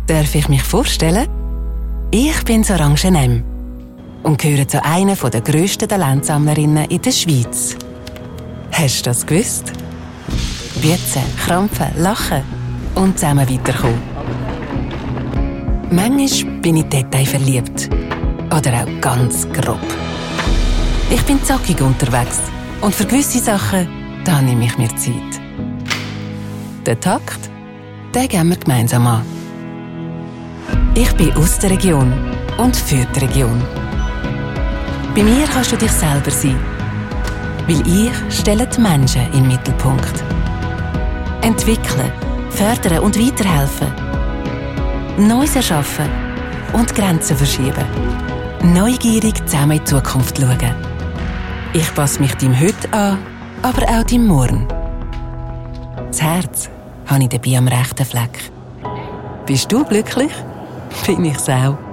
Darf ich mich vorstellen? Ich bin Orange M und gehöre zu einer der grössten Talentsammlerinnen in der Schweiz. Hast du das gewusst? Bützen, krampfen, lachen und zusammen weiterkommen. Manchmal bin ich detailverliebt. Oder auch ganz grob. Ich bin zackig unterwegs und für gewisse Sachen, da nehme ich mir Zeit. Den Takt, den gehen wir gemeinsam an. Ich bin aus der Region und für die Region. Bei mir kannst du dich selber sein, weil ich stelle die Menschen in den Mittelpunkt. Entwickeln, fördern und weiterhelfen. Neues erschaffen und Grenzen verschieben. Neugierig zusammen in die Zukunft schauen. Ich passe mich deinem Heute an, aber auch deinem Morgen. Das Herz habe ich dabei am rechten Fleck. Bist du glücklich? Bin ich's auch.